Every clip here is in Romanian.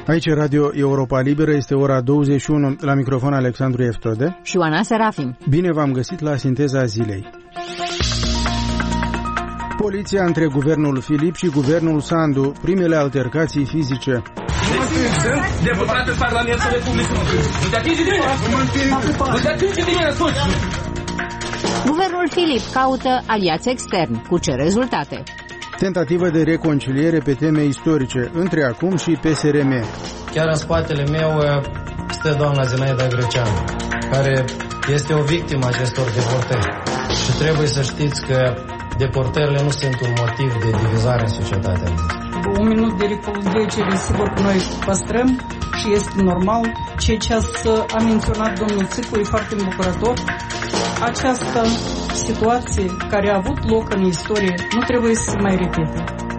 Aici Radio Europa Liberă, este ora 21, la microfon Alexandru Eftode și Oana Serafim. Bine v-am găsit la Sinteza Zilei. Poliția între guvernul Filip și guvernul Sandu, primele altercații fizice. Sunt deputat în Parlamentul Republicii. Nu te atinge de mine! Nu te atinge de mine, ascult! Guvernul Filip caută aliați externi. Cu ce rezultate? Tentativă de reconciliere pe teme istorice între acum și PSRM. Chiar în spatele meu stă doamna Zinaida Greceanu, care este o victimă acestor deportări. Și trebuie să știți că deportările nu sunt un motiv de divizare în societatea noastră. Un minut de reculegere, sigur că noi păstrăm și este normal. Ceea ce a menționat domnul Țicu e foarte îmbucurător. Această situație care a avut loc în istorie nu trebuie să se mai repete.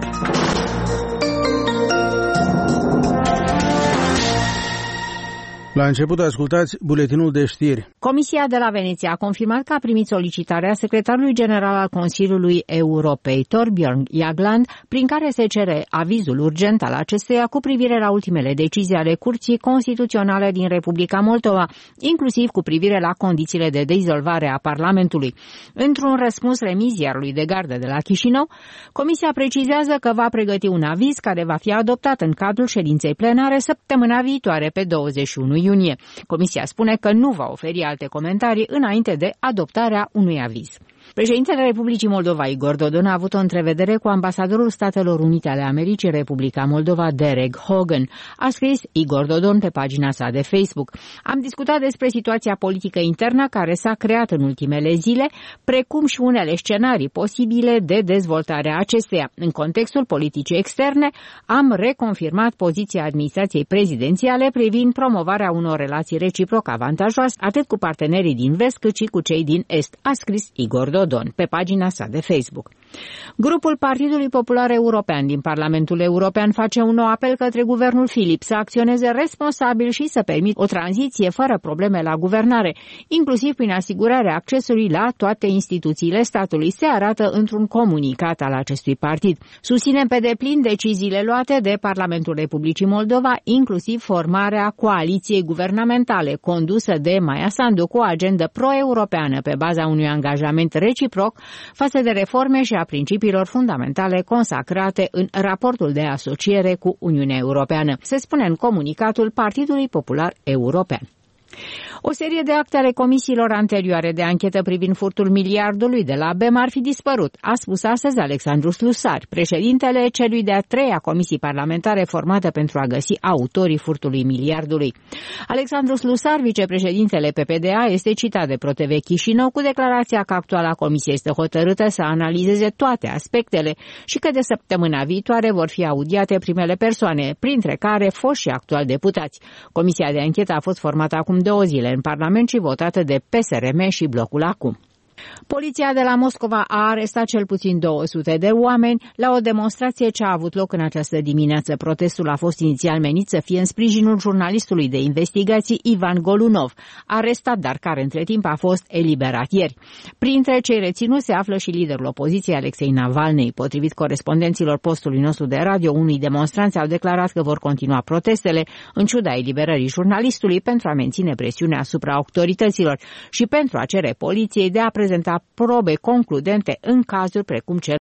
La început ascultați buletinul de știri. Comisia de la Veneția a confirmat că a primit solicitarea secretarului general al Consiliului Europei, Thorbjørn Jagland, prin care se cere avizul urgent al acesteia cu privire la ultimele decizii ale Curții Constituționale din Republica Moldova, inclusiv cu privire la condițiile de dizolvare a Parlamentului. Într-un răspuns remis ziarului de gardă de la Chișinău, Comisia precizează că va pregăti un aviz care va fi adoptat în cadrul ședinței plenare săptămâna viitoare pe 21 iunie. Comisia spune că nu va oferi alte comentarii înainte de adoptarea unui aviz. Președintele Republicii Moldova, Igor Dodon, a avut o întrevedere cu ambasadorul Statelor Unite ale Americii, Republica Moldova, Derek Hogan. A scris Igor Dodon pe pagina sa de Facebook. Am discutat despre situația politică internă care s-a creat în ultimele zile, precum și unele scenarii posibile de dezvoltare a acesteia. În contextul politicii externe, am reconfirmat poziția administrației prezidențiale privind promovarea unor relații reciproc avantajoase, atât cu partenerii din vest cât și cu cei din est, a scris Igor Dodon pe pagina sa de Facebook. Grupul Partidului Popular European din Parlamentul European face un nou apel către guvernul Filip să acționeze responsabil și să permită o tranziție fără probleme la guvernare, inclusiv prin asigurarea accesului la toate instituțiile statului, se arată într-un comunicat al acestui partid. Susținem pe deplin deciziile luate de Parlamentul Republicii Moldova, inclusiv formarea coaliției guvernamentale condusă de Maia Sandu cu o agendă pro-europeană pe baza unui angajament reciproc față de reforme și a principiilor fundamentale consacrate în raportul de asociere cu Uniunea Europeană, se spune în comunicatul Partidului Popular European. O serie de acte ale comisiilor anterioare de anchetă privind furtul miliardului de la BEM ar fi dispărut, a spus astăzi Alexandru Slusar, președintele celui de-a treia comisii parlamentare formată pentru a găsi autorii furtului miliardului. Alexandru Slusar, vicepreședintele PPDA, este citat de ProTV Chișinău cu declarația că actuala comisie este hotărâtă să analizeze toate aspectele și că de săptămâna viitoare vor fi audiate primele persoane, printre care foști și actuali deputați. Comisia de anchetă a fost formată acum 2 zile în Parlament și votată de PSRM și Blocul Acum. Poliția de la Moscova a arestat cel puțin 200 de oameni la o demonstrație ce a avut loc în această dimineață. Protestul a fost inițial menit să fie în sprijinul jurnalistului de investigații Ivan Golunov, arestat, dar care între timp a fost eliberat ieri. Printre cei reținuți se află și liderul opoziției Alexei Navalny. Potrivit corespondenților postului nostru de radio, unii demonstranți au declarat că vor continua protestele în ciuda eliberării jurnalistului pentru a menține presiunea asupra autorităților și pentru a cere poliției de a prezenta probe concludente în cazuri precum cel